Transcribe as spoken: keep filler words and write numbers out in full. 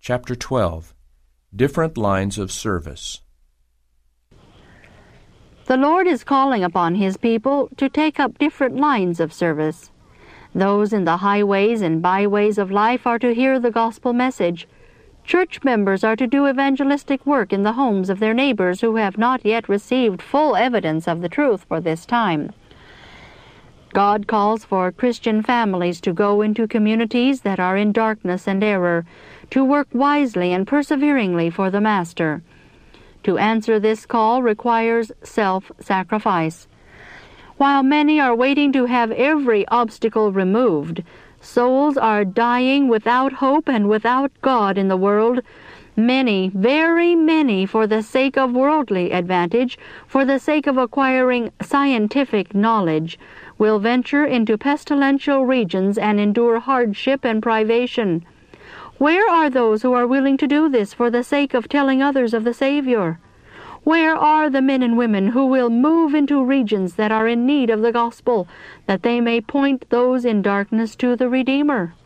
Chapter twelve. Different Lines of Service. The Lord is calling upon His people to take up different lines of service. Those in the highways and byways of life are to hear the gospel message. Church members are to do evangelistic work in the homes of their neighbors who have not yet received full evidence of the truth for this time. God calls for Christian families to go into communities that are in darkness and error, to work wisely and perseveringly for the Master. To answer this call requires self-sacrifice. While many are waiting to have every obstacle removed, souls are dying without hope and without God in the world. Many, very many, for the sake of worldly advantage, for the sake of acquiring scientific knowledge, will venture into pestilential regions and endure hardship and privation. Where are those who are willing to do this for the sake of telling others of the Savior? Where are the men and women who will move into regions that are in need of the gospel, that they may point those in darkness to the Redeemer?